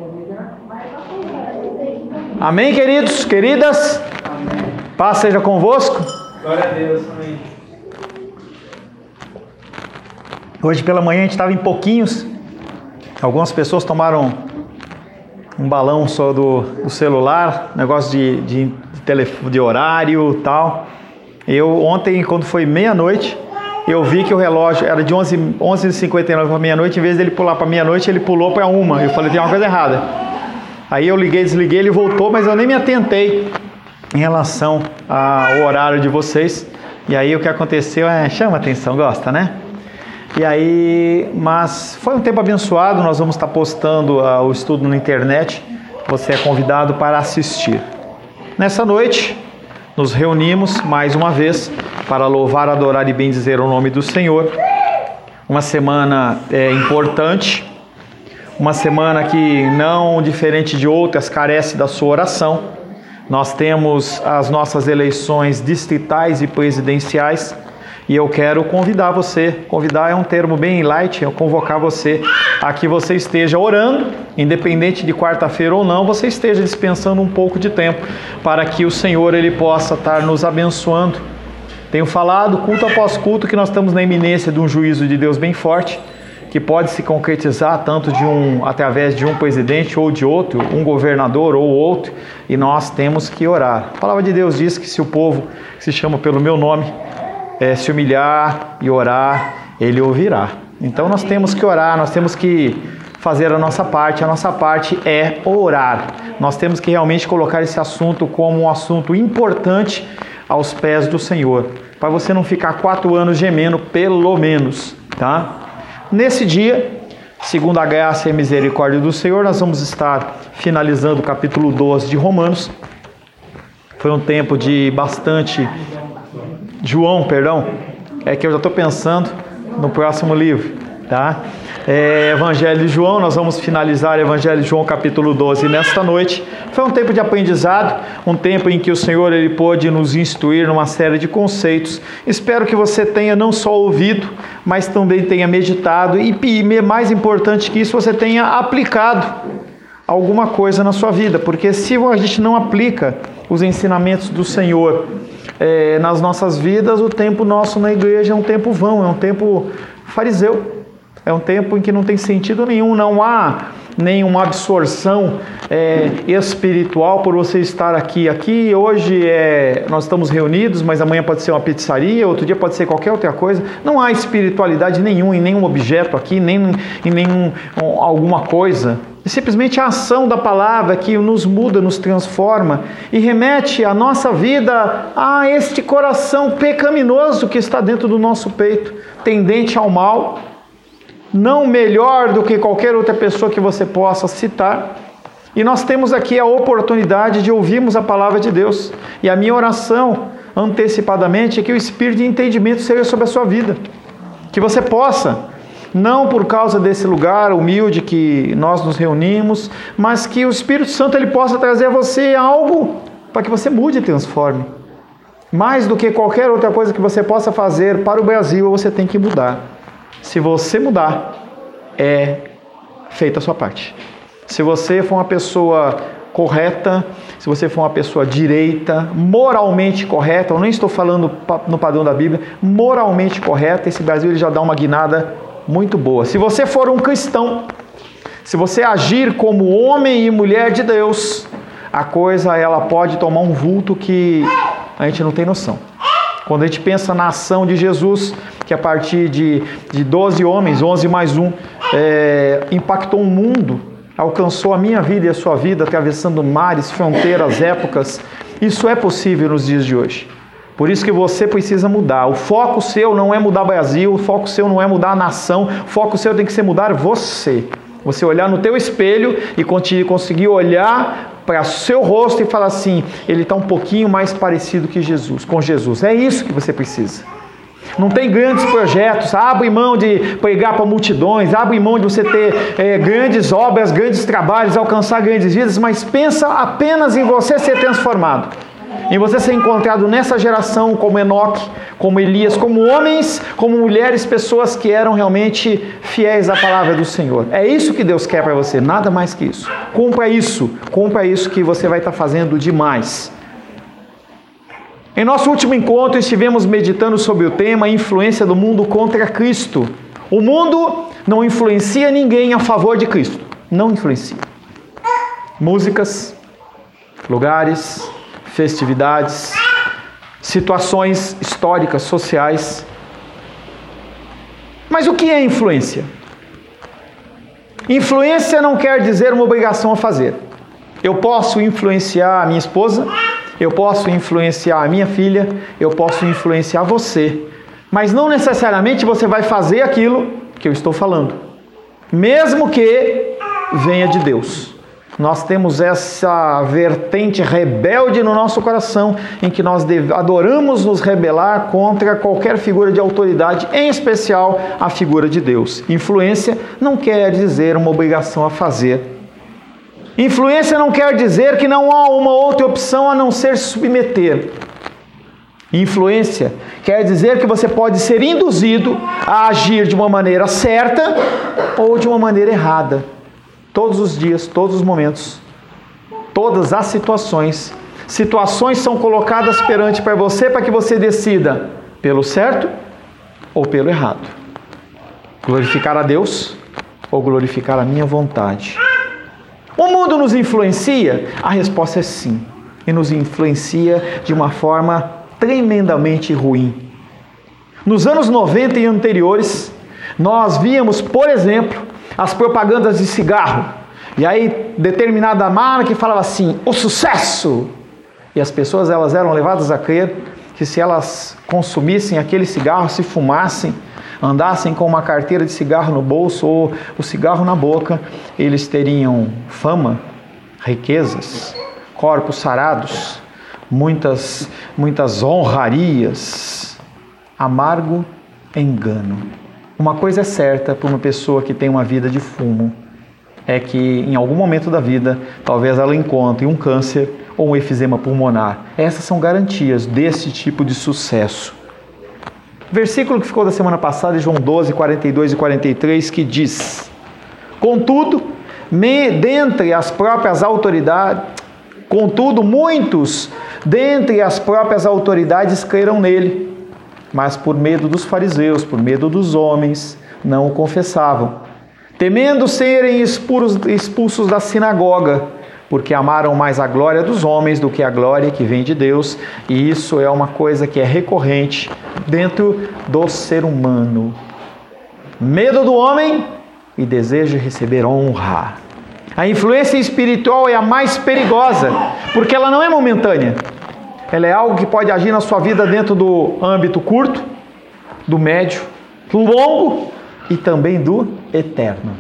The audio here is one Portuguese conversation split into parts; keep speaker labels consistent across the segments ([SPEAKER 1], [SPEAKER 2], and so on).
[SPEAKER 1] Amém, queridos, queridas?
[SPEAKER 2] Amém.
[SPEAKER 1] Paz seja convosco.
[SPEAKER 2] Glória a Deus, amém.
[SPEAKER 1] Hoje pela manhã a gente estava em pouquinhos. Algumas pessoas tomaram um balão só do celular, negócio de horário e tal. Eu ontem, quando foi meia-noite, eu vi que o relógio era de 11h59 para meia-noite. Em vez dele pular para meia-noite, ele pulou para 1h. Eu falei, tem uma coisa errada. Aí eu liguei, desliguei, ele voltou, mas eu nem me atentei em relação ao horário de vocês. E aí o que aconteceu chama atenção, gosta, né? E aí, mas foi um tempo abençoado. Nós vamos estar postando o estudo na internet. Você é convidado para assistir. Nessa noite, nos reunimos mais uma vez para louvar, adorar e bendizer o nome do Senhor. Uma semana importante, uma semana que não diferente de outras carece da sua oração. Nós temos as nossas eleições distritais e presidenciais. E eu quero convidar você, convidar é um termo bem light, eu convocar você a que você esteja orando, independente de quarta-feira ou não, você esteja dispensando um pouco de tempo para que o Senhor ele possa estar nos abençoando. Tenho falado culto após culto que nós estamos na iminência de um juízo de Deus bem forte, que pode se concretizar tanto através de um presidente ou de outro, um governador ou outro, e nós temos que orar. A palavra de Deus diz que se o povo que se chama pelo meu nome se humilhar e orar, ele ouvirá. Então nós temos que orar, nós temos que fazer a nossa parte é orar. Nós temos que realmente colocar esse assunto como um assunto importante aos pés do Senhor, para você não ficar 4 anos gemendo, pelo menos, tá? Nesse dia, segundo a graça e a misericórdia do Senhor, nós vamos estar finalizando o capítulo 12 de Romanos. Foi um tempo de bastante... João, é que eu já estou pensando no próximo livro, tá? Evangelho de João, nós vamos finalizar o Evangelho de João capítulo 12 nesta noite. Foi um tempo de aprendizado, um tempo em que o Senhor ele pôde nos instruir numa série de conceitos. Espero que você tenha não só ouvido, mas também tenha meditado e mais importante que isso, você tenha aplicado alguma coisa na sua vida, porque se a gente não aplica os ensinamentos do Senhor nas nossas vidas, o tempo nosso na igreja é um tempo vão, é um tempo fariseu, é um tempo em que não tem sentido nenhum, não há nenhuma absorção espiritual por você estar aqui. Hoje nós estamos reunidos, mas amanhã pode ser uma pizzaria, outro dia pode ser qualquer outra coisa. Não há espiritualidade nenhuma em nenhum objeto aqui, nem em alguma coisa. É simplesmente a ação da palavra que nos muda, nos transforma e remete a nossa vida a este coração pecaminoso que está dentro do nosso peito, tendente ao mal, não melhor do que qualquer outra pessoa que você possa citar. E nós temos aqui a oportunidade de ouvirmos a palavra de Deus. E a minha oração, antecipadamente, é que o espírito de entendimento seja sobre a sua vida. Que você possa, não por causa desse lugar humilde que nós nos reunimos, mas que o Espírito Santo ele possa trazer a você algo para que você mude e transforme. Mais do que qualquer outra coisa que você possa fazer para o Brasil, você tem que mudar. Se você mudar, é feita a sua parte. Se você for uma pessoa correta, se você for uma pessoa direita, moralmente correta, eu nem estou falando no padrão da Bíblia, moralmente correta, esse Brasil ele já dá uma guinada muito boa. Se você for um cristão, se você agir como homem e mulher de Deus, a coisa ela pode tomar um vulto que a gente não tem noção. Quando a gente pensa na ação de Jesus, que a partir de 12 homens, 11 mais 1, impactou o mundo, alcançou a minha vida e a sua vida, atravessando mares, fronteiras, épocas, isso é possível nos dias de hoje. Por isso que você precisa mudar. O foco seu não é mudar o Brasil, o foco seu não é mudar a nação, o foco seu tem que ser mudar você. Você olhar no teu espelho e conseguir olhar para o seu rosto e falar assim, ele está um pouquinho mais parecido que Jesus, com Jesus. É isso que você precisa. Não tem grandes projetos, abre mão de pregar para multidões, abre mão de você ter grandes obras, grandes trabalhos, alcançar grandes vidas, mas pensa apenas em você ser transformado. em você ser encontrado nessa geração como Enoque, como Elias, como homens, como mulheres, pessoas que eram realmente fiéis à palavra do Senhor. É isso que Deus quer para você, nada mais que isso. Cumpra isso que você vai estar fazendo demais. Em nosso último encontro estivemos meditando sobre o tema influência do mundo contra Cristo. O mundo não influencia ninguém a favor de Cristo, não influencia. Músicas, lugares, festividades, situações históricas, sociais. Mas o que é influência? Influência não quer dizer uma obrigação a fazer. Eu posso influenciar a minha esposa, eu posso influenciar a minha filha, eu posso influenciar você, mas não necessariamente você vai fazer aquilo que eu estou falando, mesmo que venha de Deus. Nós temos essa vertente rebelde no nosso coração, em que nós adoramos nos rebelar contra qualquer figura de autoridade, em especial a figura de Deus. Influência não quer dizer uma obrigação a fazer. Influência não quer dizer que não há uma outra opção a não ser se submeter. Influência quer dizer que você pode ser induzido a agir de uma maneira certa ou de uma maneira errada. Todos os dias, todos os momentos, todas as situações. Situações são colocadas perante para você para que você decida pelo certo ou pelo errado. Glorificar a Deus ou glorificar a minha vontade. O mundo nos influencia? A resposta é sim. E nos influencia de uma forma tremendamente ruim. Nos anos 90 e anteriores, nós víamos, por exemplo, as propagandas de cigarro. E aí, determinada marca falava assim, o sucesso! E as pessoas elas eram levadas a crer que se elas consumissem aquele cigarro, se fumassem, andassem com uma carteira de cigarro no bolso ou o cigarro na boca, eles teriam fama, riquezas, corpos sarados, muitas honrarias. Amargo engano. Uma coisa é certa para uma pessoa que tem uma vida de fumo, é que em algum momento da vida, talvez ela encontre um câncer ou um efizema pulmonar. Essas são garantias desse tipo de sucesso. Versículo que ficou da semana passada, João 12, 42 e 43, que diz: Contudo, muitos dentre as próprias autoridades creram nele, mas por medo dos fariseus, por medo dos homens, não o confessavam, temendo serem expulsos da sinagoga, porque amaram mais a glória dos homens do que a glória que vem de Deus, e isso é uma coisa que é recorrente dentro do ser humano. Medo do homem e desejo de receber honra. A influência espiritual é a mais perigosa, porque ela não é momentânea. Ela é algo que pode agir na sua vida dentro do âmbito curto, do médio, do longo e também do eterno.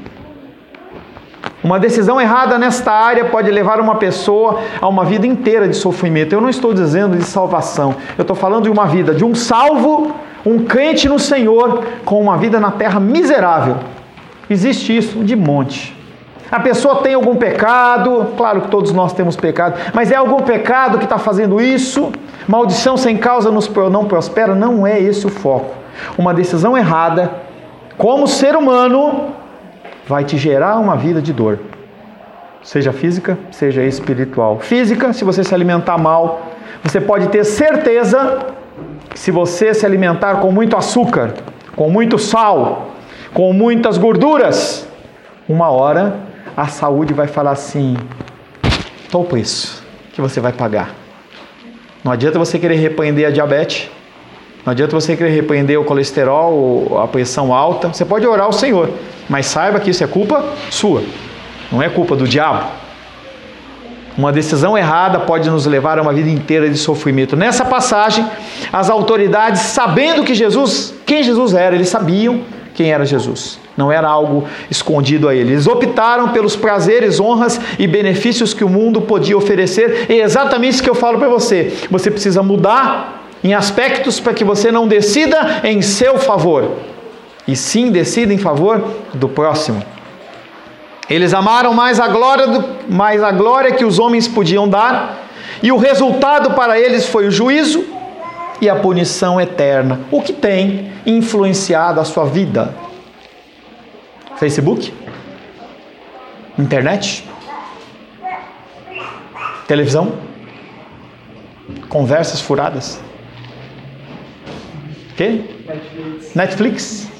[SPEAKER 1] Uma decisão errada nesta área pode levar uma pessoa a uma vida inteira de sofrimento. Eu não estou dizendo de salvação. Eu estou falando de uma vida de um salvo, um crente no Senhor, com uma vida na terra miserável. Existe isso de monte. A pessoa tem algum pecado, claro que todos nós temos pecado, mas é algum pecado que está fazendo isso? Maldição sem causa não prospera? Não é esse o foco. Uma decisão errada, como ser humano, vai te gerar uma vida de dor. Seja física, seja espiritual. Física, se você se alimentar mal, você pode ter certeza que se você se alimentar com muito açúcar, com muito sal, com muitas gorduras, uma hora a saúde vai falar assim, qual o preço que você vai pagar? Não adianta você querer repreender a diabetes, não adianta você querer repreender o colesterol ou a pressão alta. Você pode orar ao Senhor, mas saiba que isso é culpa sua, não é culpa do diabo. Uma decisão errada pode nos levar a uma vida inteira de sofrimento. Nessa passagem, as autoridades, sabendo quem Jesus era, eles sabiam quem era Jesus. Não era algo escondido a eles. Eles optaram pelos prazeres, honras e benefícios que o mundo podia oferecer. E é exatamente isso que eu falo para você. Você precisa mudar em aspectos para que você não decida em seu favor, e sim decida em favor do próximo. Eles amaram mais a glória que os homens podiam dar, e o resultado para eles foi o juízo e a punição eterna. O que tem influenciado a sua vida? Facebook? Internet? Televisão? Conversas furadas? Quê? Netflix?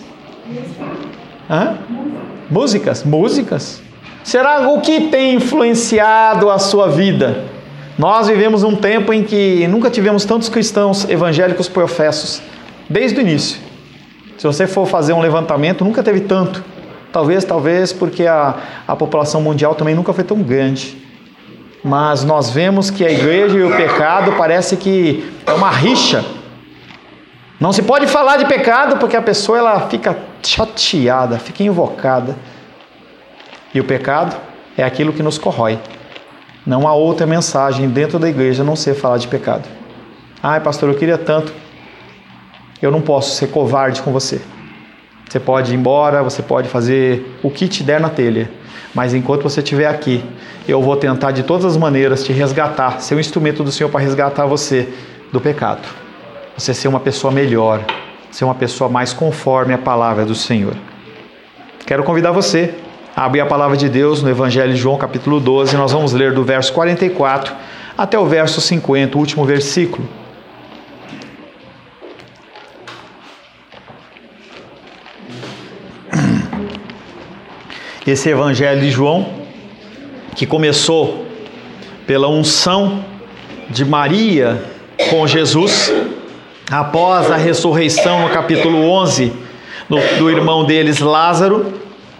[SPEAKER 1] Músicas? Será o que tem influenciado a sua vida? Nós vivemos um tempo em que nunca tivemos tantos cristãos evangélicos professos, desde o início. Se você for fazer um levantamento, nunca teve tanto. Talvez porque a população mundial também nunca foi tão grande. Mas nós vemos que a igreja e o pecado parece que é uma rixa. Não se pode falar de pecado porque a pessoa ela fica chateada, fica invocada. E o pecado é aquilo que nos corrói. Não há outra mensagem dentro da igreja a não ser falar de pecado. Ai, pastor, eu queria tanto. Eu não posso ser covarde com você. Você pode ir embora, você pode fazer o que te der na telha. Mas enquanto você estiver aqui, eu vou tentar de todas as maneiras te resgatar, ser um instrumento do Senhor para resgatar você do pecado. Você ser uma pessoa melhor, ser uma pessoa mais conforme à palavra do Senhor. Quero convidar você a abrir a palavra de Deus no Evangelho de João, capítulo 12. Nós vamos ler do verso 44 até o verso 50, o último versículo. Esse Evangelho de João, que começou pela unção de Maria com Jesus, após a ressurreição no capítulo 11 do irmão deles, Lázaro.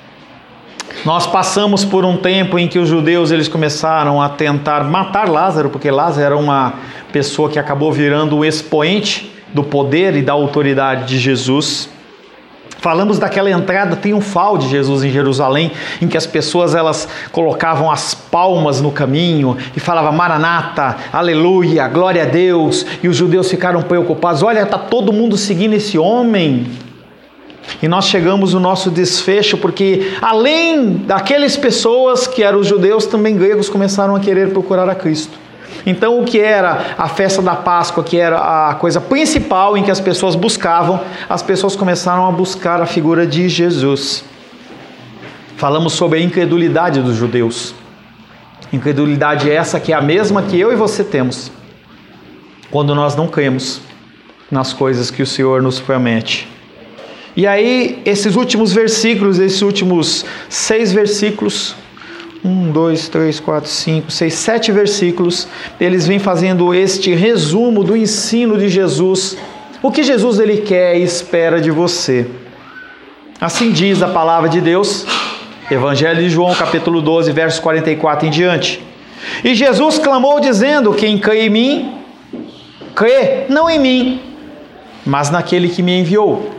[SPEAKER 1] Nós passamos por um tempo em que os judeus eles começaram a tentar matar Lázaro, porque Lázaro era uma pessoa que acabou virando um expoente do poder e da autoridade de Jesus. Falamos daquela entrada triunfal de Jesus em Jerusalém, em que as pessoas elas colocavam as palmas no caminho e falavam Maranata, aleluia, glória a Deus, e os judeus ficaram preocupados, olha, está todo mundo seguindo esse homem. E nós chegamos no nosso desfecho, porque além daquelas pessoas que eram os judeus, também gregos começaram a querer procurar a Cristo. Então o que era a festa da Páscoa, que era a coisa principal em que as pessoas buscavam, as pessoas começaram a buscar a figura de Jesus. Falamos sobre a incredulidade dos judeus. Incredulidade essa que é a mesma que eu e você temos, quando nós não cremos nas coisas que o Senhor nos promete. E aí, esses últimos versículos, esses últimos 6 versículos, 1, 2, 3, 4, 5, 6, 7 versículos, eles vêm fazendo este resumo do ensino de Jesus. O que Jesus ele quer e espera de você. Assim diz a palavra de Deus, Evangelho de João, capítulo 12, verso 44 em diante. E Jesus clamou dizendo, quem crê em mim, crê não em mim, mas naquele que me enviou.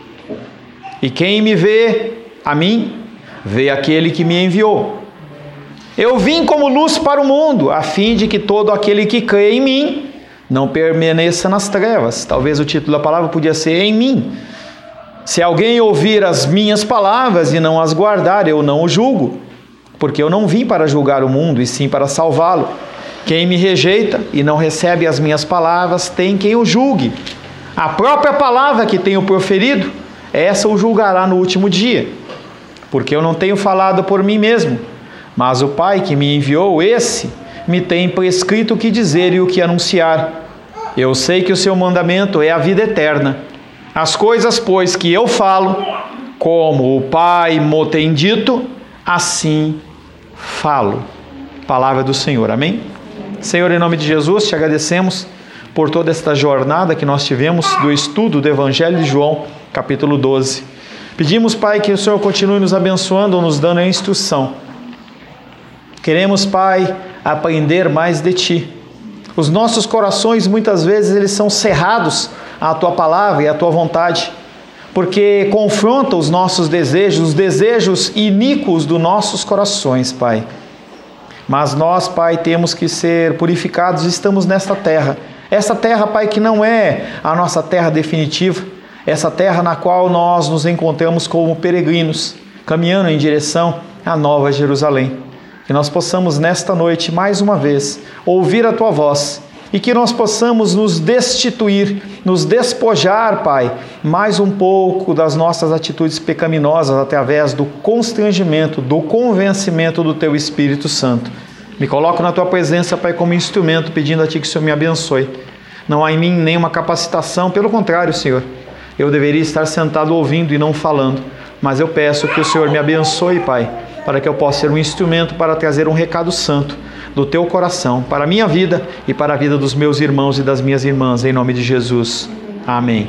[SPEAKER 1] E quem me vê a mim, vê aquele que me enviou. Eu vim como luz para o mundo, a fim de que todo aquele que crê em mim não permaneça nas trevas. Talvez o título da palavra podia ser em mim. Se alguém ouvir as minhas palavras e não as guardar, eu não o julgo, porque eu não vim para julgar o mundo, e sim para salvá-lo. Quem me rejeita e não recebe as minhas palavras, tem quem o julgue. A própria palavra que tenho proferido, essa o julgará no último dia, porque eu não tenho falado por mim mesmo, mas o Pai que me enviou, esse me tem prescrito o que dizer e o que anunciar. Eu sei que o seu mandamento é a vida eterna. As coisas, pois, que eu falo, como o Pai me tem dito, assim falo. Palavra do Senhor, amém? Senhor, em nome de Jesus, te agradecemos por toda esta jornada que nós tivemos do estudo do Evangelho de João, capítulo 12. Pedimos, Pai, que o Senhor continue nos abençoando, nos dando a instrução. Queremos, Pai, aprender mais de Ti. Os nossos corações, muitas vezes, eles são cerrados à Tua palavra e à Tua vontade, porque confronta os nossos desejos, os desejos iníquos dos nossos corações, Pai. Mas nós, Pai, temos que ser purificados, estamos nesta terra. Essa terra, Pai, que não é a nossa terra definitiva, essa terra na qual nós nos encontramos como peregrinos, caminhando em direção à Nova Jerusalém. Que nós possamos nesta noite, mais uma vez, ouvir a Tua voz e que nós possamos nos destituir, nos despojar, Pai, mais um pouco das nossas atitudes pecaminosas através do constrangimento, do convencimento do Teu Espírito Santo. Me coloco na Tua presença, Pai, como instrumento, pedindo a Ti que o Senhor me abençoe. Não há em mim nenhuma capacitação, pelo contrário, Senhor. Eu deveria estar sentado ouvindo e não falando, mas eu peço que o Senhor me abençoe, Pai, para que eu possa ser um instrumento para trazer um recado santo do Teu coração, para a minha vida e para a vida dos meus irmãos e das minhas irmãs, em nome de Jesus. Amém.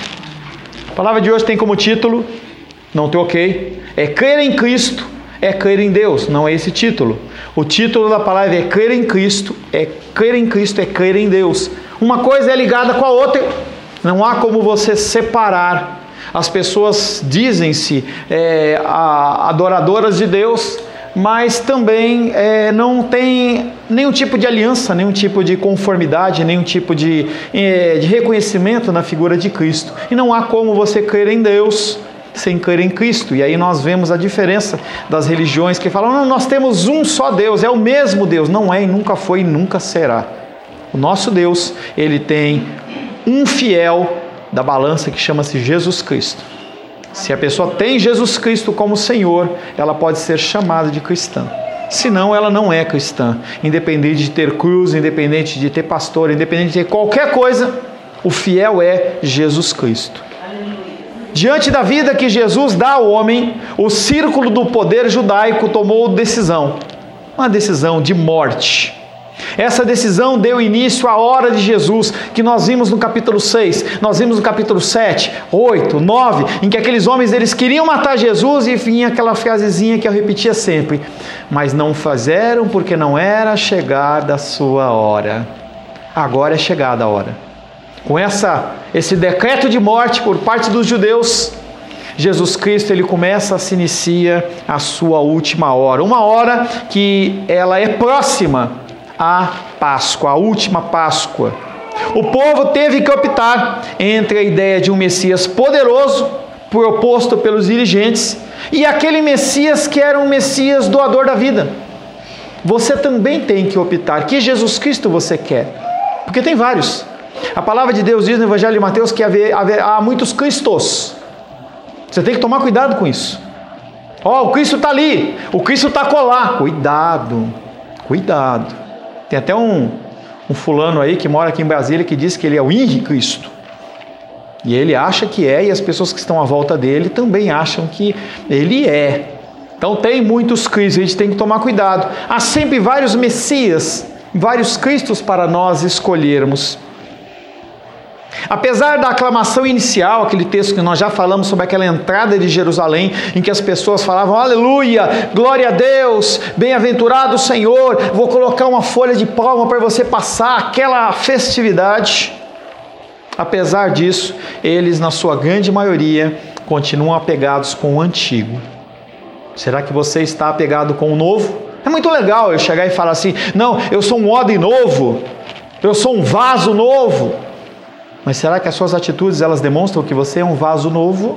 [SPEAKER 1] A palavra de hoje tem como título, não troquei, é crer em Cristo, é crer em Deus, não é esse título. O título da palavra é crer em Cristo, é crer em Deus. Uma coisa é ligada com a outra, não há como você separar. As pessoas dizem-se adoradoras de Deus, mas também não tem nenhum tipo de aliança, nenhum tipo de conformidade, nenhum tipo de reconhecimento na figura de Cristo. E não há como você crer em Deus sem crer em Cristo. E aí nós vemos a diferença das religiões que falam, não, nós temos um só Deus, é o mesmo Deus. Não é, e nunca foi e nunca será. O nosso Deus, Ele tem um fiel da balança que chama-se Jesus Cristo. Se a pessoa tem Jesus Cristo como Senhor, ela pode ser chamada de cristã. Senão, ela não é cristã. Independente de ter cruz, independente de ter pastor, independente de ter qualquer coisa, o fiel é Jesus Cristo. Diante da vida que Jesus dá ao homem, o círculo do poder judaico tomou decisão. Uma decisão de morte. Essa decisão deu início à hora de Jesus, que nós vimos no capítulo 6, nós vimos no capítulo 7, 8, 9, em que aqueles homens eles queriam matar Jesus e vinha aquela frasezinha que eu repetia sempre, mas não fizeram porque não era chegada a sua hora. Agora é chegada a hora. Com esse decreto de morte por parte dos judeus, Jesus Cristo ele se inicia a sua última hora, uma hora que ela é próxima a Páscoa, a última Páscoa. O povo teve que optar entre a ideia de um Messias poderoso, proposto pelos dirigentes, e aquele Messias que era um Messias doador da vida. Você também tem que optar. Que Jesus Cristo você quer? Porque tem vários. A palavra de Deus diz no Evangelho de Mateus que há muitos Cristos. Você tem que tomar cuidado com isso. O Cristo está ali, o Cristo está colar. Cuidado. Tem até um fulano aí que mora aqui em Brasília que diz que ele é o Henri Cristo. E ele acha que é, e as pessoas que estão à volta dele também acham que ele é. Então tem muitos Cristos, a gente tem que tomar cuidado. Há sempre vários Messias, vários Cristos para nós escolhermos. Apesar da aclamação inicial, aquele texto que nós já falamos sobre aquela entrada de Jerusalém, em que as pessoas falavam, aleluia, glória a Deus, bem-aventurado o Senhor, vou colocar uma folha de palma para você passar, aquela festividade. Apesar disso, eles, na sua grande maioria, continuam apegados com o antigo. Será que você está apegado com o novo? É muito legal eu chegar e falar assim, não, eu sou um odre novo, eu sou um vaso novo. Mas será que as suas atitudes elas demonstram que você é um vaso novo?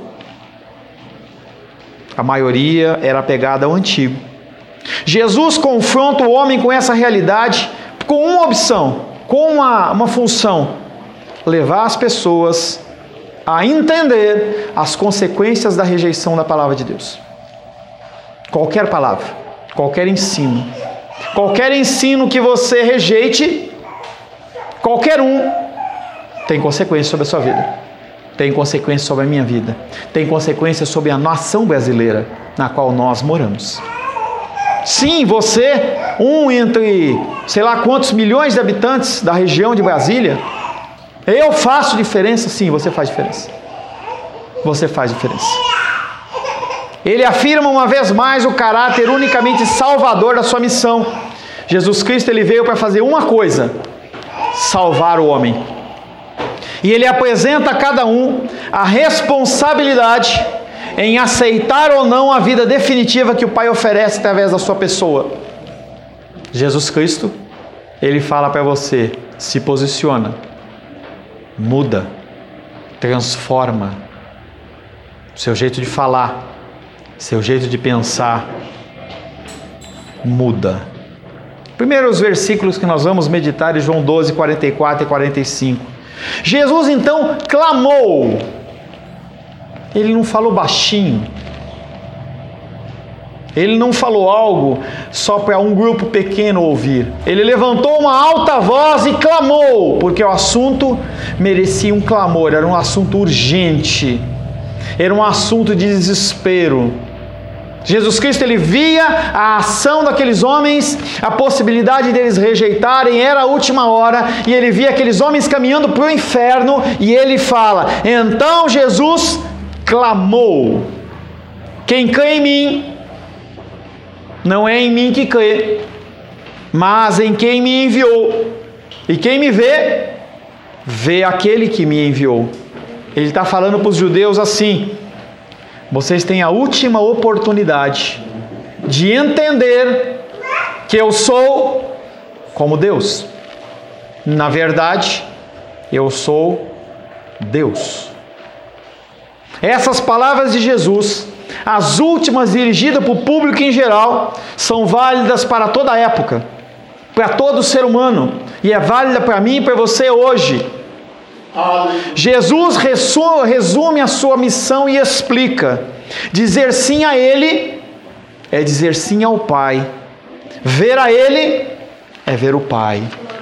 [SPEAKER 1] A maioria era apegada ao antigo. Jesus confronta o homem com essa realidade com uma opção, com uma função: levar as pessoas a entender as consequências da rejeição da palavra de Deus. Qualquer palavra, qualquer ensino que você rejeite, qualquer um, tem consequências sobre a sua vida, tem consequências sobre a minha vida, tem consequências sobre a nação brasileira na qual nós moramos. Sim, você, entre sei lá quantos milhões de habitantes da região de Brasília, eu faço diferença? Sim, você faz diferença. Você faz diferença. Ele afirma uma vez mais o caráter unicamente salvador da sua missão. Jesus Cristo ele veio para fazer uma coisa: salvar o homem. E ele apresenta a cada um a responsabilidade em aceitar ou não a vida definitiva que o Pai oferece através da sua pessoa. Jesus Cristo, ele fala para você: se posiciona, muda, transforma seu jeito de falar, seu jeito de pensar, muda. Primeiros versículos que nós vamos meditar em João 12, 44 e 45. Jesus então clamou. Ele não falou baixinho. Ele não falou algo só para um grupo pequeno ouvir. Ele levantou uma alta voz e clamou, porque o assunto merecia um clamor, era um assunto urgente, era um assunto de desespero. Jesus Cristo, ele via a ação daqueles homens, a possibilidade deles rejeitarem, era a última hora, e ele via aqueles homens caminhando para o inferno, e ele fala: então Jesus clamou. Quem crê em mim, não é em mim que crê, mas em quem me enviou. E quem me vê, vê aquele que me enviou. Ele está falando para os judeus assim: vocês têm a última oportunidade de entender que eu sou como Deus. Na verdade, eu sou Deus. Essas palavras de Jesus, as últimas dirigidas para o público em geral, são válidas para toda a época, para todo ser humano, e é válida para mim e para você hoje. Jesus resume a sua missão e explica: dizer sim a Ele é dizer sim ao Pai, ver a Ele é ver o Pai.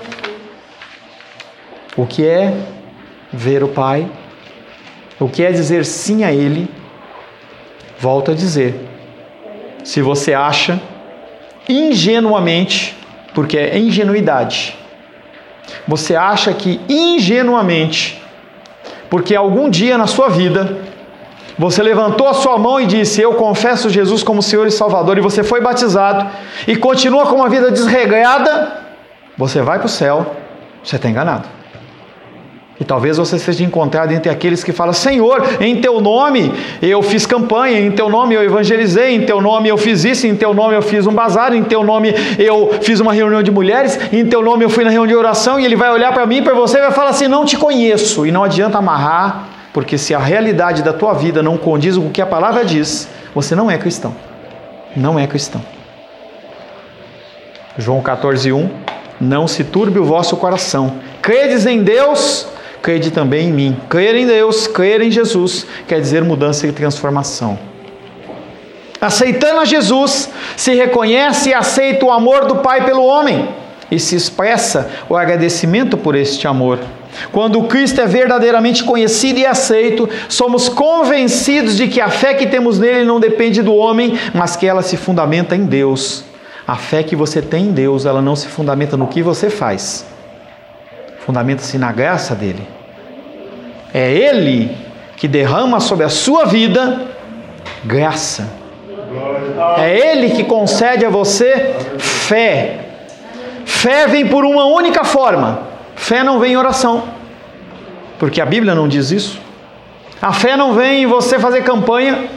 [SPEAKER 1] O que é ver o Pai? O que é dizer sim a Ele? Volto a dizer, se você acha ingenuamente, porque é ingenuidade, você acha que ingenuamente, porque algum dia na sua vida, você levantou a sua mão e disse: eu confesso Jesus como Senhor e Salvador, e você foi batizado, e continua com uma vida desregrada, você vai para o céu, você está enganado. E talvez você seja encontrado entre aqueles que falam: Senhor, em Teu nome eu fiz campanha, em Teu nome eu evangelizei, em Teu nome eu fiz isso, em Teu nome eu fiz um bazar, em Teu nome eu fiz uma reunião de mulheres, em Teu nome eu fui na reunião de oração. E ele vai olhar para mim e para você e vai falar assim: não te conheço. E não adianta amarrar, porque se a realidade da tua vida não condiz com o que a palavra diz, você não é cristão. Não é cristão. João 14:1: não se turbe o vosso coração, credes em Deus, crede também em mim. Crer em Deus, crer em Jesus, quer dizer mudança e transformação. Aceitando a Jesus, se reconhece e aceita o amor do Pai pelo homem, e se expressa o agradecimento por este amor. Quando o Cristo é verdadeiramente conhecido e aceito, somos convencidos de que a fé que temos nele não depende do homem, mas que ela se fundamenta em Deus. A fé que você tem em Deus, ela não se fundamenta no que você faz, fundamenta-se na graça dele. É Ele que derrama sobre a sua vida graça. É Ele que concede a você fé. Fé vem por uma única forma. Fé não vem em oração, porque a Bíblia não diz isso. A fé não vem em você fazer campanha.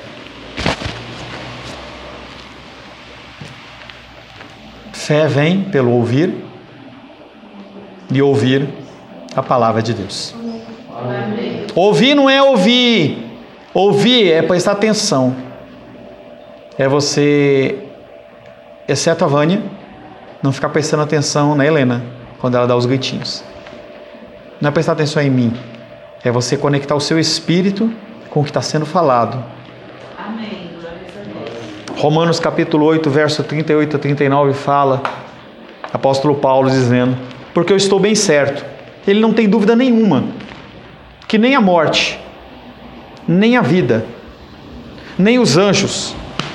[SPEAKER 1] Fé vem pelo ouvir, e ouvir a palavra de Deus. Amém. Ouvir não é ouvir. Ouvir é prestar atenção. É você, exceto a Vânia, não ficar prestando atenção na Helena quando ela dá os gritinhos. Não é prestar atenção em mim. É você conectar o seu espírito com o que está sendo falado.
[SPEAKER 2] Amém.
[SPEAKER 1] Romanos capítulo 8, verso 38 a 39 fala, apóstolo Paulo dizendo: porque eu estou bem certo, ele não tem dúvida nenhuma, que nem a morte, nem a vida, nem os anjos,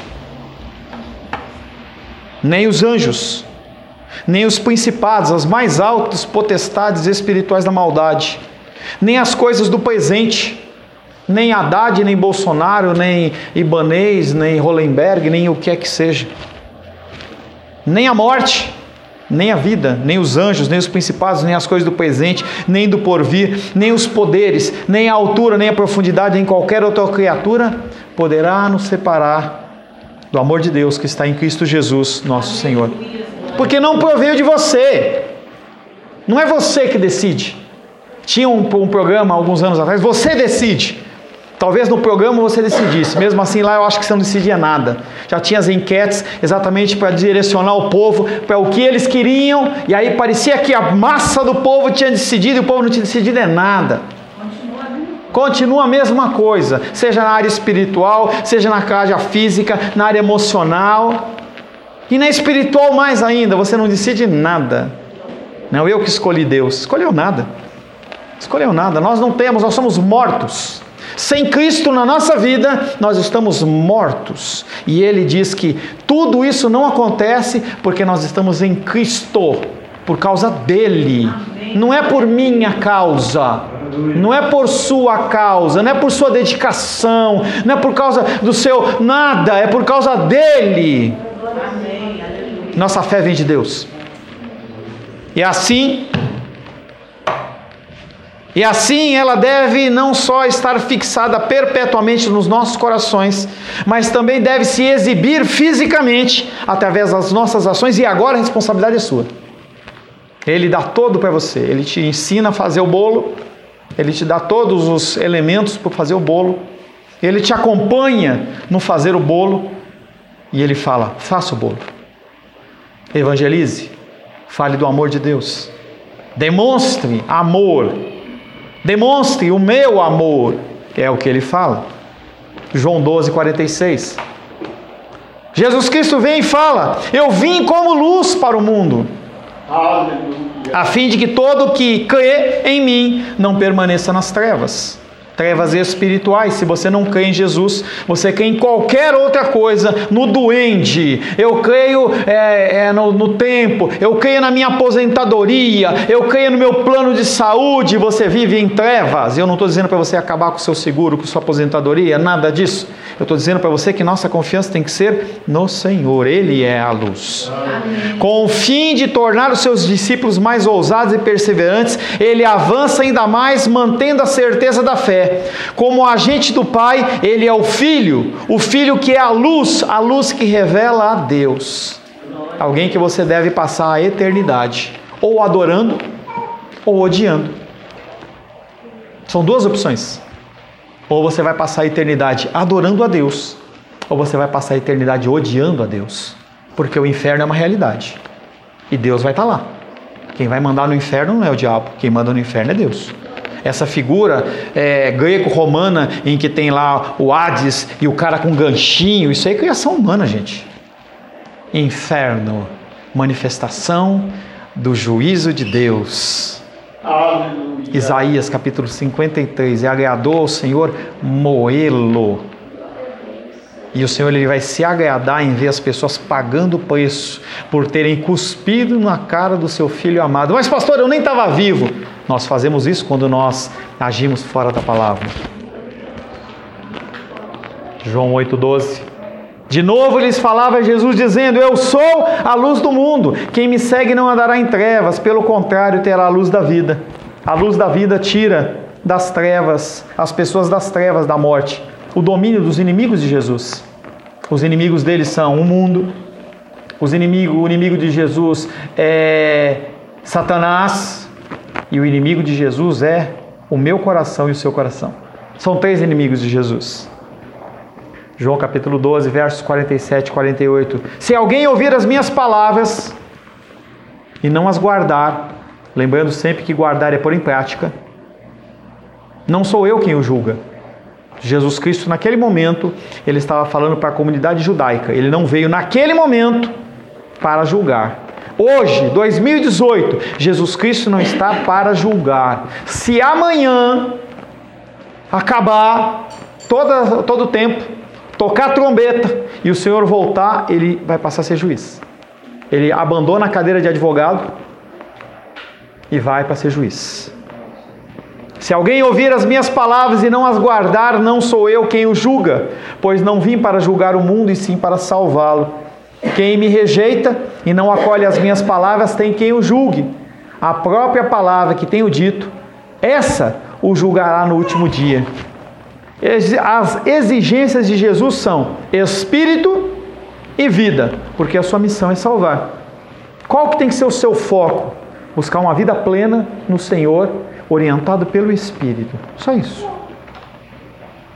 [SPEAKER 1] nem os principados, as mais altas potestades espirituais da maldade, nem as coisas do presente, nem Haddad, nem Bolsonaro, nem Ibanez, nem Hollenberg, nem o que é que seja, nem a morte, nem a vida, nem os anjos, nem os principados, nem as coisas do presente, nem do porvir, nem os poderes, nem a altura, nem a profundidade, nem qualquer outra criatura poderá nos separar do amor de Deus que está em Cristo Jesus, nosso Senhor. Porque não proveio de você. Não é você que decide. Tinha um programa há alguns anos atrás: você decide. Talvez no programa você decidisse, mesmo assim lá eu acho que você não decidia nada. Já tinha as enquetes exatamente para direcionar o povo para o que eles queriam, e aí parecia que a massa do povo tinha decidido e o povo não tinha decidido nada. Continua a mesma coisa, seja na área espiritual, seja na área física, na área emocional, e na espiritual mais ainda, você não decide nada. Não, eu que escolhi Deus. Escolheu nada. Nós não temos, nós somos mortos. Sem Cristo na nossa vida, nós estamos mortos. E Ele diz que tudo isso não acontece porque nós estamos em Cristo, por causa dEle. Não é por minha causa, não é por sua causa, não é por sua dedicação, não é por causa do seu nada, é por causa dEle. Nossa fé vem de Deus. E assim ela deve não só estar fixada perpetuamente nos nossos corações, mas também deve se exibir fisicamente através das nossas ações, e agora a responsabilidade é sua. Ele dá todo para você, Ele te ensina a fazer o bolo, Ele te dá todos os elementos para fazer o bolo, Ele te acompanha no fazer o bolo, e Ele fala, faça o bolo, evangelize, fale do amor de Deus, demonstre amor, demonstre o meu amor, é o que Ele fala. João 12:46. Jesus Cristo vem e fala, eu vim como luz para o mundo, a fim de que todo que crê em mim não permaneça nas trevas. Trevas espirituais. Se você não crê em Jesus, você crê em qualquer outra coisa, no duende, eu creio no tempo, eu creio na minha aposentadoria, eu creio no meu plano de saúde, você vive em trevas. Eu não estou dizendo para você acabar com o seu seguro, com sua aposentadoria, nada disso. Eu estou dizendo para você que nossa confiança tem que ser no Senhor, Ele é a luz. Amém. Com o fim de tornar os seus discípulos mais ousados e perseverantes, Ele avança ainda mais, mantendo a certeza da fé. Como agente do Pai, Ele é o Filho que é a luz que revela a Deus. Alguém que você deve passar a eternidade, ou adorando, ou odiando. São duas opções. Ou você vai passar a eternidade adorando a Deus, ou você vai passar a eternidade odiando a Deus. Porque o inferno é uma realidade. E Deus vai estar lá. Quem vai mandar no inferno não é o diabo. Quem manda no inferno é Deus. Essa figura greco-romana em que tem lá o Hades e o cara com ganchinho, isso aí é criação humana, gente. Inferno, manifestação do juízo de Deus. Aleluia. Isaías capítulo 53, e agradou ao Senhor moê-lo. E o Senhor ele vai se agradar em ver as pessoas pagando o preço por terem cuspido na cara do seu filho amado. Mas pastor, eu nem estava vivo. Nós fazemos isso quando nós agimos fora da palavra. João 8,12. De novo lhes falava Jesus dizendo, eu sou a luz do mundo, quem me segue não andará em trevas, pelo contrário terá a luz da vida. A luz da vida tira das trevas, as pessoas das trevas da morte, o domínio dos inimigos de Jesus. Os inimigos deles são o mundo, o inimigo de Jesus é Satanás, e o inimigo de Jesus é o meu coração e o seu coração. São três inimigos de Jesus. João capítulo 12, versos 47 e 48. Se alguém ouvir as minhas palavras e não as guardar, lembrando sempre que guardar é pôr em prática, não sou eu quem o julga. Jesus Cristo, naquele momento, ele estava falando para a comunidade judaica. Ele não veio naquele momento para julgar. Hoje, 2018, Jesus Cristo não está para julgar. Se amanhã acabar todo o tempo, tocar a trombeta e o Senhor voltar, ele vai passar a ser juiz. Ele abandona a cadeira de advogado e vai para ser juiz. Se alguém ouvir as minhas palavras e não as guardar, não sou eu quem o julga, pois não vim para julgar o mundo e sim para salvá-lo. Quem me rejeita e não acolhe as minhas palavras tem quem o julgue. A própria palavra que tenho dito, essa o julgará no último dia. As exigências de Jesus são espírito e vida, porque a sua missão é salvar. Qual que tem que ser o seu foco? Buscar uma vida plena no Senhor, orientado pelo Espírito. Só isso.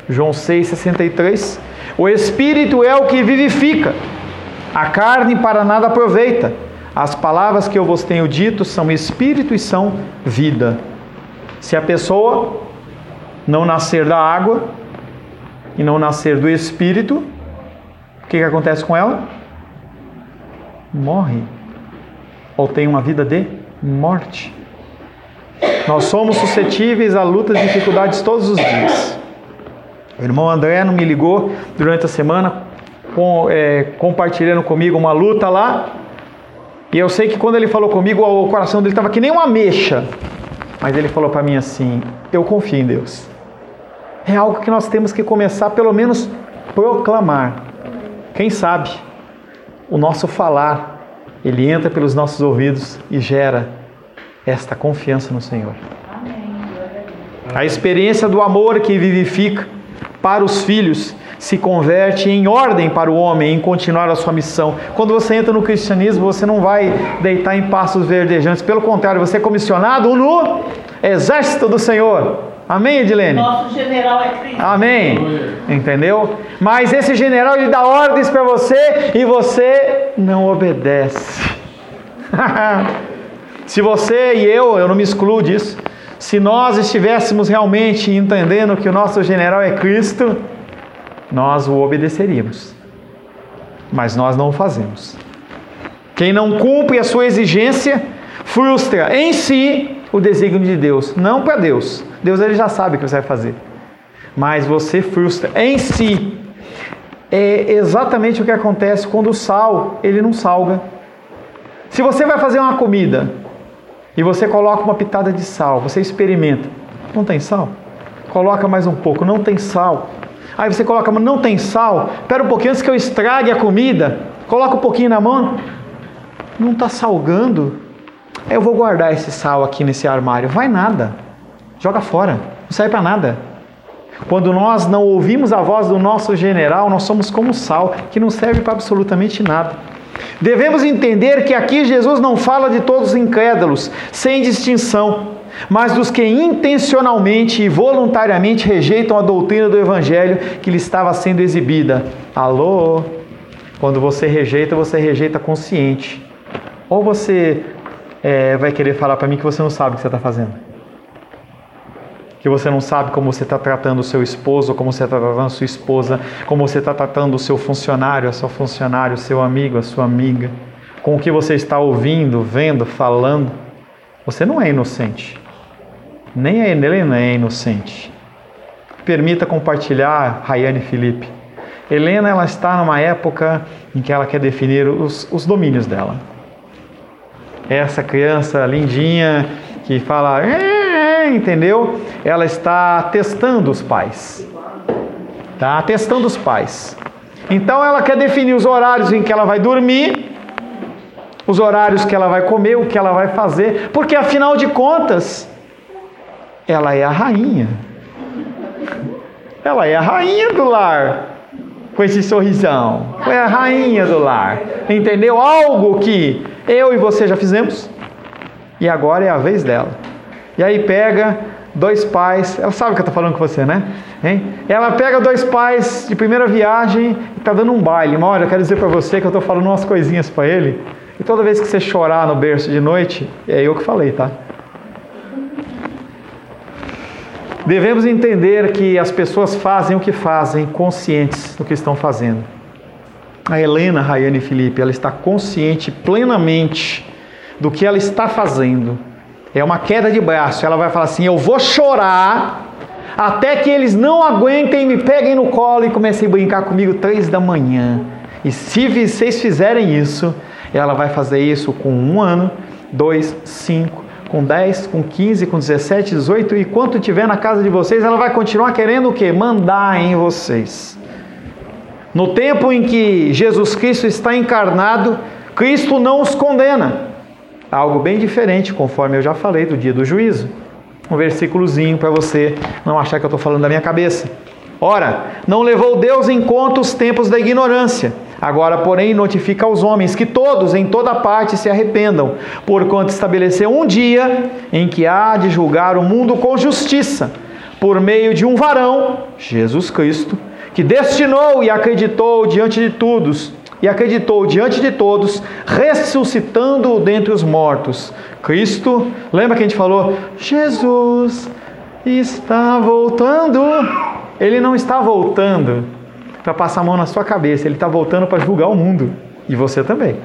[SPEAKER 1] João 6,63. O Espírito é o que vivifica, a carne para nada aproveita. As palavras que eu vos tenho dito são Espírito e são vida. Se a pessoa não nascer da água e não nascer do Espírito, o que acontece com ela? Morre. Ou tem uma vida de morte. Nós somos suscetíveis a lutas e dificuldades todos os dias. O irmão André não me ligou durante a semana, compartilhando comigo uma luta lá. E eu sei que quando ele falou comigo, o coração dele estava que nem uma ameixa. Mas ele falou para mim assim: eu confio em Deus. É algo que nós temos que começar, pelo menos, proclamar. Quem sabe o nosso falar, ele entra pelos nossos ouvidos e gera esta confiança no Senhor. A experiência do amor que vivifica para os filhos se converte em ordem para o homem em continuar a sua missão. Quando você entra no cristianismo, você não vai deitar em pastos verdejantes. Pelo contrário, você é comissionado no exército do Senhor. Amém, Edilene?
[SPEAKER 2] Nosso general é Cristo.
[SPEAKER 1] Amém. Entendeu? Mas esse general, ele dá ordens para você e você não obedece. Se você e eu não me excluo disso, se nós estivéssemos realmente entendendo que o nosso general é Cristo, nós o obedeceríamos. Mas nós não o fazemos. Quem não cumpre a sua exigência, frustra em si o desígnio de Deus. Não para Deus. Deus, ele já sabe o que você vai fazer. Mas você frustra em si. É exatamente o que acontece quando o sal, ele não salga. Se você vai fazer uma comida e você coloca uma pitada de sal, você experimenta, não tem sal? Coloca mais um pouco, não tem sal. Aí você coloca, mas não tem sal? Espera um pouquinho antes que eu estrague a comida. Coloca um pouquinho na mão. Não está salgando. Eu vou guardar esse sal aqui nesse armário. Vai nada. Joga fora. Não serve para nada. Quando nós não ouvimos a voz do nosso general, nós somos como sal, que não serve para absolutamente nada. Devemos entender que aqui Jesus não fala de todos os incrédulos, sem distinção, mas dos que intencionalmente e voluntariamente rejeitam a doutrina do Evangelho que lhe estava sendo exibida. Alô? Quando você rejeita consciente. Ou você vai querer falar para mim que você não sabe o que você está fazendo. Que você não sabe como você está tratando o seu esposo, como você está tratando a sua esposa, como você está tratando o seu funcionário, a sua funcionária, o seu amigo, a sua amiga, com o que você está ouvindo, vendo, falando. Você não é inocente. Nem a Helena é inocente. Permita compartilhar, Rayane e Felipe. Helena, ela está numa época em que ela quer definir os domínios dela. Essa criança lindinha que fala, entendeu? Ela está testando os pais. Tá? Testando os pais. Então ela quer definir os horários em que ela vai dormir, os horários que ela vai comer, o que ela vai fazer, porque afinal de contas, ela é a rainha. Ela é a rainha do lar. Com esse sorrisão. É a rainha do lar. Entendeu? Algo que eu e você já fizemos. E agora é a vez dela. E aí pega dois pais. Ela sabe o que eu estou falando com você, né? Hein? Ela pega dois pais de primeira viagem e está dando um baile. Mas olha, eu quero dizer para você que eu estou falando umas coisinhas para ele. E toda vez que você chorar no berço de noite, é eu que falei, tá? Devemos entender que as pessoas fazem o que fazem, conscientes do que estão fazendo. A Helena, Rayane e Felipe, ela está consciente plenamente do que ela está fazendo. É uma queda de braço. Ela vai falar assim, eu vou chorar até que eles não aguentem, me peguem no colo e comecem a brincar comigo 3 da manhã. E se vocês fizerem isso, ela vai fazer isso com 1 ano, 2, 5, com 10, com 15, com 17, 18, e quanto tiver na casa de vocês, ela vai continuar querendo o quê? Mandar em vocês. No tempo em que Jesus Cristo está encarnado, Cristo não os condena. Algo bem diferente, conforme eu já falei, do dia do juízo. Um versículozinho para você não achar que eu estou falando da minha cabeça. Ora, não levou Deus em conta os tempos da ignorância. Agora, porém, notifica aos homens que todos, em toda parte, se arrependam, porquanto estabeleceu um dia em que há de julgar o mundo com justiça, por meio de um varão, Jesus Cristo, que destinou e acreditou diante de todos, ressuscitando-o dentre os mortos. Cristo, lembra que a gente falou? Jesus está voltando. Ele não está voltando para passar a mão na sua cabeça, ele está voltando para julgar o mundo, e você também.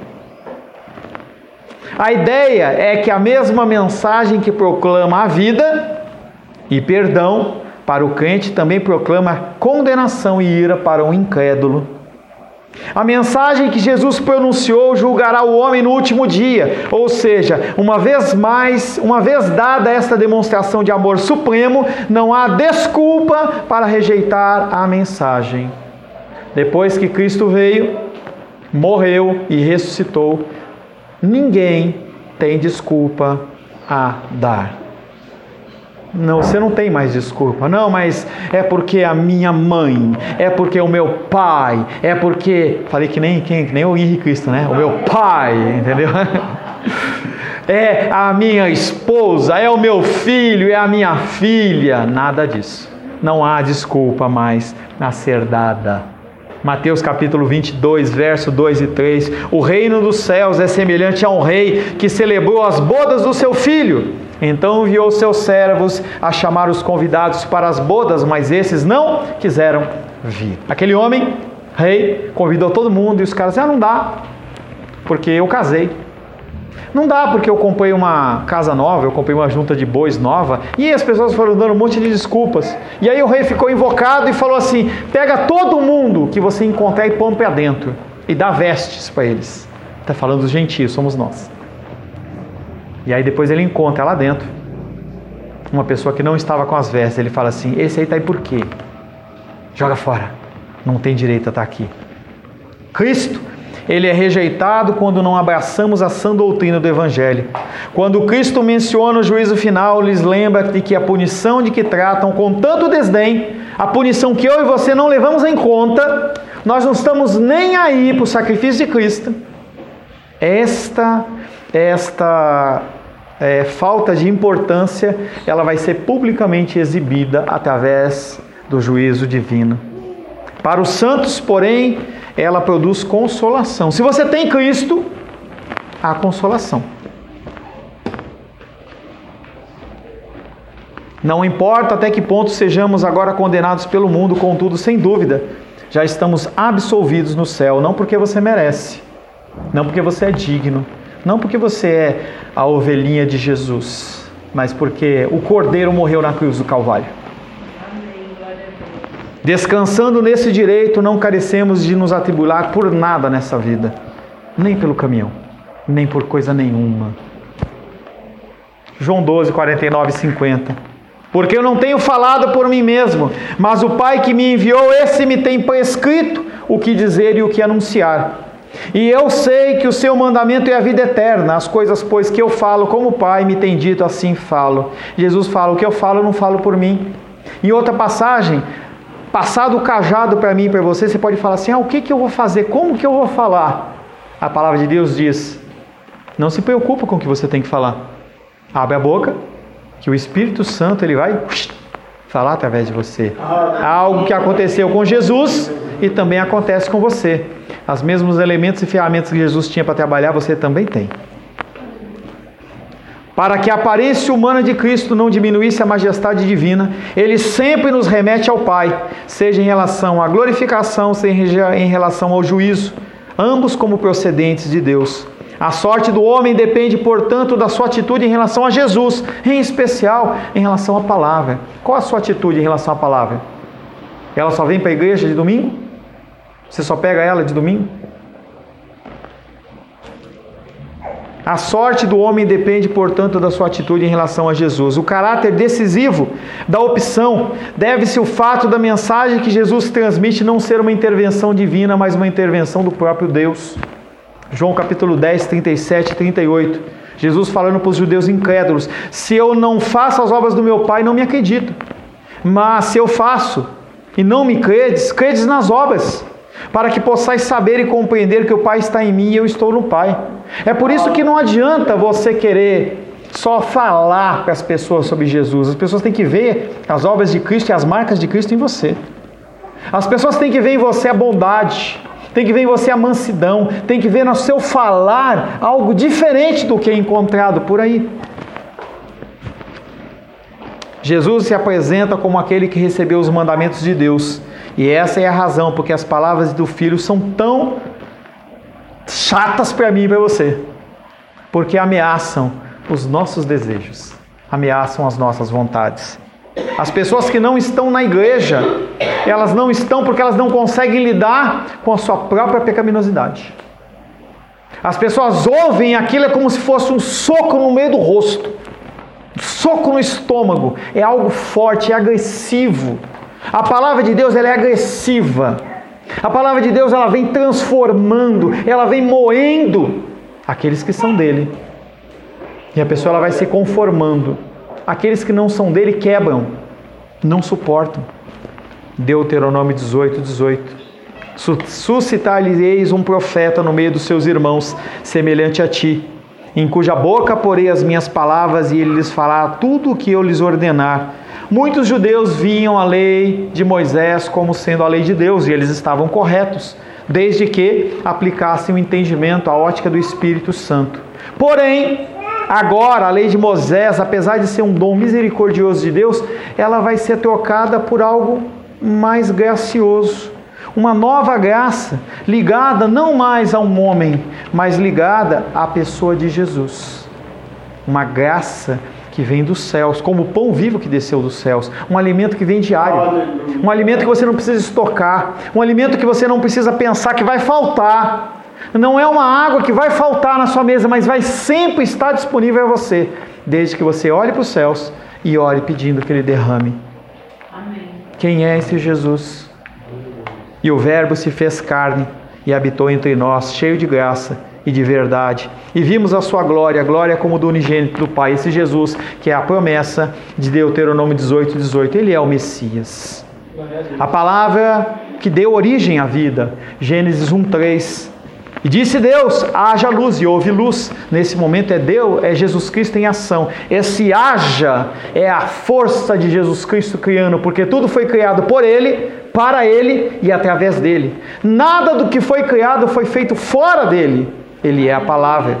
[SPEAKER 1] A ideia é que a mesma mensagem que proclama a vida e perdão para o crente também proclama condenação e ira para o incrédulo. A mensagem que Jesus pronunciou julgará o homem no último dia, ou seja, uma vez dada esta demonstração de amor supremo, não há desculpa para rejeitar a mensagem. Depois que Cristo veio, morreu e ressuscitou, ninguém tem desculpa a dar. Não, você não tem mais desculpa. Não, mas é porque a minha mãe, é porque o meu pai, é porque... Falei que nem o Henrique Cristo, né? O meu pai, entendeu? É a minha esposa, é o meu filho, é a minha filha. Nada disso. Não há desculpa mais a ser dada. Mateus capítulo 22, verso 2 e 3. O reino dos céus é semelhante a um rei que celebrou as bodas do seu filho. Então enviou seus servos a chamar os convidados para as bodas, mas esses não quiseram vir. Aquele homem, rei, convidou todo mundo e os caras disseram, não dá, porque eu casei. Não dá porque eu comprei uma casa nova, eu comprei uma junta de bois nova, e as pessoas foram dando um monte de desculpas. E aí o rei ficou invocado e falou assim, pega todo mundo que você encontrar e põe para dentro, e dá vestes para eles. Está falando dos gentios, somos nós. E aí depois ele encontra lá dentro uma pessoa que não estava com as vestes. Ele fala assim, esse aí está aí por quê? Joga fora, não tem direito a estar aqui. Cristo, ele é rejeitado quando não abraçamos a sã doutrina do Evangelho. Quando Cristo menciona o juízo final, lhes lembra de que a punição de que tratam com tanto desdém, a punição que eu e você não levamos em conta, nós não estamos nem aí para o sacrifício de Cristo. Esta falta de importância, ela vai ser publicamente exibida através do juízo divino. Para os santos, porém, ela produz consolação. Se você tem Cristo, há consolação. Não importa até que ponto sejamos agora condenados pelo mundo, contudo, sem dúvida, já estamos absolvidos no céu, não porque você merece, não porque você é digno, não porque você é a ovelhinha de Jesus, mas porque o Cordeiro morreu na cruz do Calvário. Descansando nesse direito, não carecemos de nos atribular por nada nessa vida, nem pelo caminhão, nem por coisa nenhuma. João 12, 49 e 50. Porque eu não tenho falado por mim mesmo, mas o Pai que me enviou, esse me tem prescrito o que dizer e o que anunciar. E eu sei que o seu mandamento é a vida eterna. As coisas, pois, que eu falo, como o Pai me tem dito, assim falo. Jesus fala, o que eu falo, eu não falo por mim. Em outra passagem, passado o cajado para mim e para você, você pode falar assim, o que eu vou fazer? Como que eu vou falar? A palavra de Deus diz, não se preocupa com o que você tem que falar. Abre a boca, que o Espírito Santo ele vai falar através de você. Algo que aconteceu com Jesus e também acontece com você. Os mesmos elementos e ferramentas que Jesus tinha para trabalhar, você também tem. Para que a aparência humana de Cristo não diminuísse a majestade divina, ele sempre nos remete ao Pai, seja em relação à glorificação, seja em relação ao juízo, ambos como procedentes de Deus. A sorte do homem depende, portanto, da sua atitude em relação a Jesus, em especial em relação à palavra. Qual a sua atitude em relação à palavra? Ela só vem para a igreja de domingo? Você só pega ela de domingo? A sorte do homem depende, portanto, da sua atitude em relação a Jesus. O caráter decisivo da opção deve-se ao fato da mensagem que Jesus transmite não ser uma intervenção divina, mas uma intervenção do próprio Deus. João capítulo 10, 37 e 38. Jesus falando para os judeus incrédulos, se eu não faço as obras do meu Pai, não me acreditam. Mas se eu faço e não me credes, credes nas obras, para que possais saber e compreender que o Pai está em mim e eu estou no Pai. É por isso que não adianta você querer só falar para as pessoas sobre Jesus. As pessoas têm que ver as obras de Cristo e as marcas de Cristo em você. As pessoas têm que ver em você a bondade, tem que ver em você a mansidão, tem que ver no seu falar algo diferente do que é encontrado por aí. Jesus se apresenta como aquele que recebeu os mandamentos de Deus. E essa é a razão porque as palavras do Filho são tão chatas para mim e para você. Porque ameaçam os nossos desejos, ameaçam as nossas vontades. As pessoas que não estão na igreja, elas não estão porque elas não conseguem lidar com a sua própria pecaminosidade. As pessoas ouvem aquilo como se fosse um soco no meio do rosto, um soco no estômago. É algo forte, é agressivo. A palavra de Deus, ela é agressiva. A palavra de Deus, ela vem transformando, ela vem moendo aqueles que são dele. E a pessoa, ela vai se conformando. Aqueles que não são dele quebram, não suportam. Deuteronômio 18:18. Suscitar-lhe-eis um profeta no meio dos seus irmãos, semelhante a ti, em cuja boca porei as minhas palavras, e ele lhes falará tudo o que eu lhes ordenar. Muitos judeus viam a lei de Moisés como sendo a lei de Deus, e eles estavam corretos, desde que aplicassem o entendimento, a ótica do Espírito Santo. Porém, agora, a lei de Moisés, apesar de ser um dom misericordioso de Deus, ela vai ser trocada por algo mais gracioso. Uma nova graça, ligada não mais a um homem, mas ligada à pessoa de Jesus. Uma graça que vem dos céus, como o pão vivo que desceu dos céus. Um alimento que vem diário. Um alimento que você não precisa estocar. Um alimento que você não precisa pensar que vai faltar. Não é uma água que vai faltar na sua mesa, mas vai sempre estar disponível a você, desde que você olhe para os céus e ore pedindo que Ele derrame. Amém. Quem é esse Jesus? E o Verbo se fez carne e habitou entre nós, cheio de graça e de verdade. E vimos a sua glória, a glória como do unigênito do Pai. Esse Jesus, que é a promessa de Deuteronômio 18:18. Ele é o Messias. A palavra que deu origem à vida. Gênesis 1:3. E disse Deus, haja luz, e houve luz. Nesse momento é Deus, é Jesus Cristo em ação. Esse haja é a força de Jesus Cristo criando, porque tudo foi criado por Ele, para Ele e através dEle. Nada do que foi criado foi feito fora dEle. Ele é a palavra.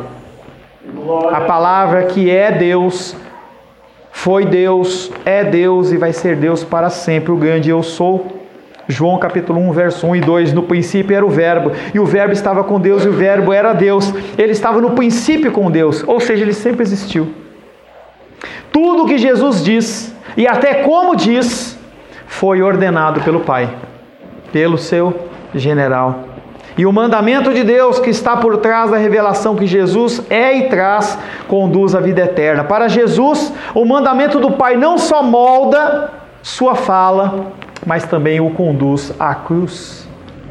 [SPEAKER 1] A palavra que é Deus, foi Deus, é Deus e vai ser Deus para sempre. O grande eu sou. João capítulo 1, verso 1 e 2, no princípio era o Verbo, e o Verbo estava com Deus, e o Verbo era Deus. Ele estava no princípio com Deus, ou seja, ele sempre existiu. Tudo o que Jesus diz, e até como diz, foi ordenado pelo Pai, pelo seu general. E o mandamento de Deus que está por trás da revelação que Jesus é e traz, conduz à vida eterna. Para Jesus, o mandamento do Pai não só molda sua fala, mas também o conduz à cruz.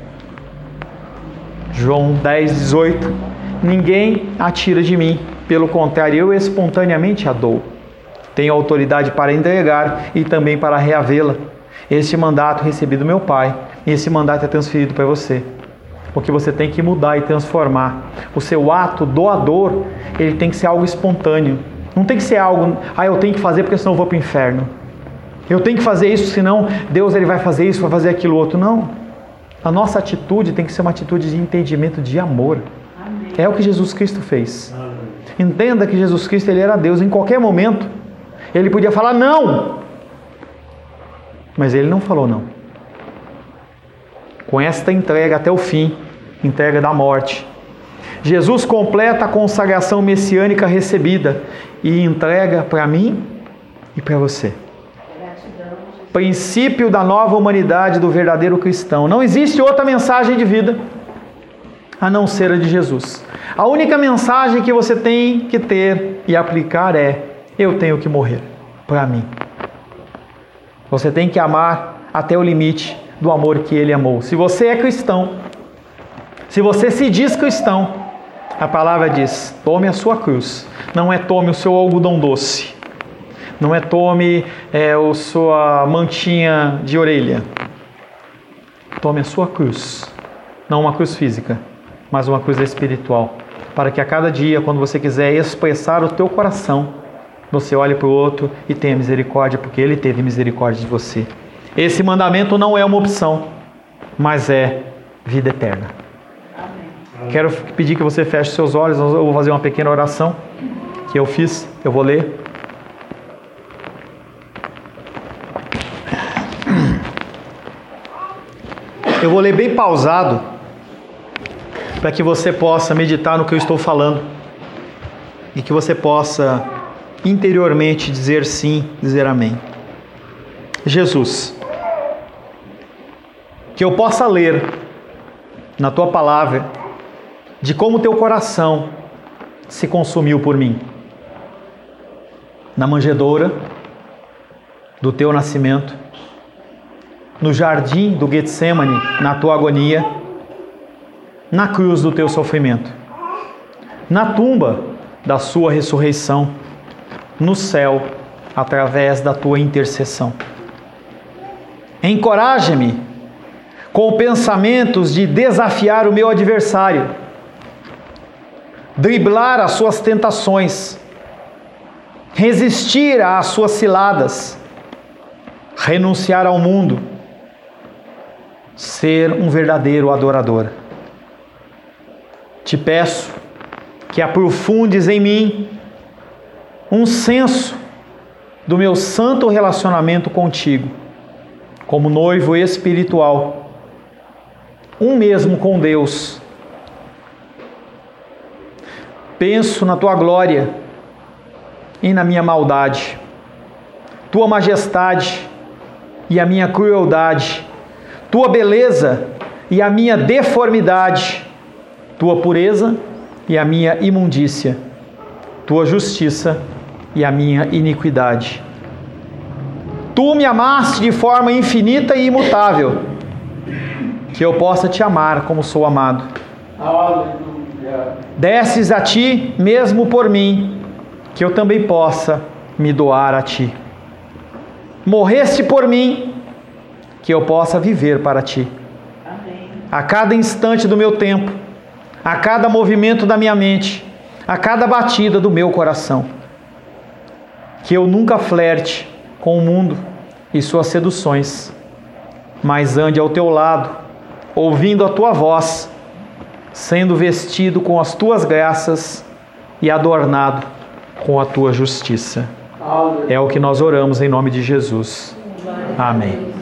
[SPEAKER 1] João 10:18. Ninguém a tira de mim, pelo contrário, eu espontaneamente a dou. Tenho autoridade para entregar e também para reavê-la. Este mandato recebi do meu Pai, e esse mandato é transferido para você. Porque você tem que mudar e transformar. O seu ato doador, ele tem que ser algo espontâneo. Não tem que ser algo, eu tenho que fazer porque senão eu vou para o inferno. Eu tenho que fazer isso, senão Deus ele vai fazer isso, vai fazer aquilo outro. Não. A nossa atitude tem que ser uma atitude de entendimento, de amor. Amém. É o que Jesus Cristo fez. Amém. Entenda que Jesus Cristo ele era Deus. Em qualquer momento, ele podia falar não. Mas ele não falou não. Com esta entrega até o fim, entrega da morte. Jesus completa a consagração messiânica recebida e entrega para mim e para você. Princípio da nova humanidade do verdadeiro cristão. Não existe outra mensagem de vida a não ser a de Jesus. A única mensagem que você tem que ter e aplicar é: eu tenho que morrer para mim. Você tem que amar até o limite do amor que Ele amou. Se você é cristão, se você se diz cristão, a palavra diz: tome a sua cruz. Não é tome o seu algodão doce. Não é tome a sua mantinha de orelha. Tome a sua cruz. Não uma cruz física, mas uma cruz espiritual. Para que a cada dia, quando você quiser expressar o teu coração, você olhe para o outro e tenha misericórdia, porque Ele teve misericórdia de você. Esse mandamento não é uma opção, mas é vida eterna. Amém. Quero pedir que você feche seus olhos, eu vou fazer uma pequena oração que eu fiz, eu vou ler. Eu vou ler bem pausado, para que você possa meditar no que eu estou falando e que você possa interiormente dizer sim, dizer amém. Jesus, que eu possa ler na Tua palavra de como Teu coração se consumiu por mim, na manjedoura do Teu nascimento, no jardim do Getsêmani, na Tua agonia, na cruz do Teu sofrimento, na tumba da Sua ressurreição, no céu, através da Tua intercessão. Encoraja-me com pensamentos de desafiar o meu adversário, driblar as suas tentações, resistir às suas ciladas, renunciar ao mundo, ser um verdadeiro adorador. Te peço que aprofundes em mim um senso do meu santo relacionamento contigo, como noivo espiritual, um mesmo com Deus. Penso na Tua glória e na minha maldade, Tua majestade e a minha crueldade, Tua beleza e a minha deformidade, Tua pureza e a minha imundícia, Tua justiça e a minha iniquidade. Tu me amaste de forma infinita e imutável, que eu possa Te amar como sou amado. Aleluia. Desces a Ti mesmo por mim, que eu também possa me doar a Ti. Morreste por mim, que eu possa viver para Ti. Amém. A cada instante do meu tempo, a cada movimento da minha mente, a cada batida do meu coração. Que eu nunca flerte com o mundo e suas seduções, mas ande ao Teu lado, ouvindo a Tua voz, sendo vestido com as Tuas graças e adornado com a Tua justiça. É o que nós oramos em nome de Jesus. Amém.